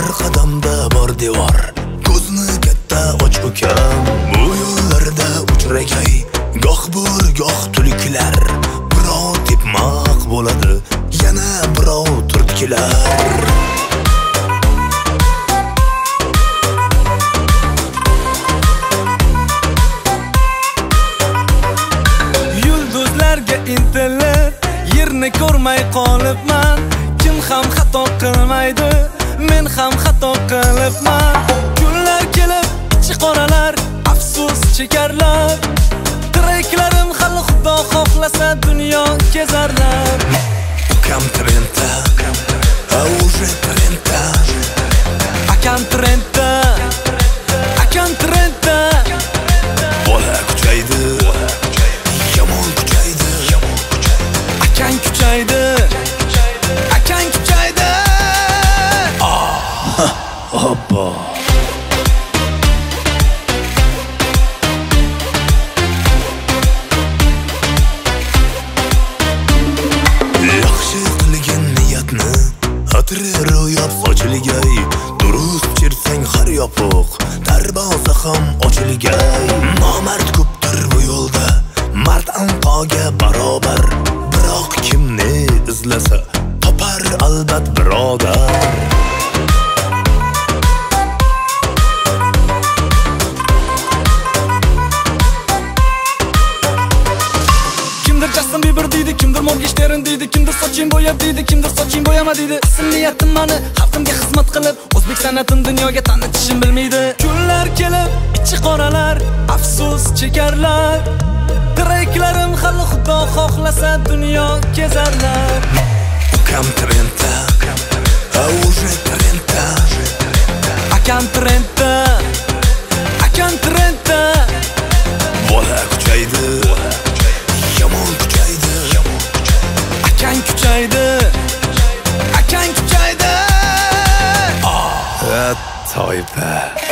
har qadamda bor devor. Ko'zni katta och ukam, bu yo'llarda uchragay goh bo'l goh tulkilar. Birov tepmoq bo'ladi, yana birov turtkilar. Yulduzlarga intilib yerni ko'rmay qolibman. Kim ham xato qilmaydi, men ham xato qilibman. Kunlar kelib ichi qoralar, afsus chekarlar. Tiraklarim hali Xudo xohlasa dunyo kezarlar. Ukam trendda, уже trendda. Akam trendda, akam trendda. Bola kuchaydi, yomon kuchaydi. Akang kuchaydi, akang kuchaydi. Hoppa. Yaxshi qilgan niyatni atri ro'yab sochilgay. Durust chirsang har yopiq, darvoza ham ochilgay. Nomard ko'pdir bu yo'lda, mard anqoga barobar. Biroq kimni izlasa, topar albat birodar. Kimdir Justin Bieber deydi, kimdir Morgenstern deydi, kimdir soching bo'yab deydi, kimdir soching bo'yama deydi. Ism niyatim mani xalqimga xizmat qilib, o'zbek san'atini dunyoga tanitishim bilmaydi. Kunlar kelib ichi qoralar, afsus chekarlar. Tiraklarim hali Xudo xohlasa dunyo kezarlar. Ukam trendda, уже trendda. Akam trendda, akam trendda. Bola kuchaydi, yomon kuchaydi. Akang kuchaydi, akang kuchaydi. Toypa.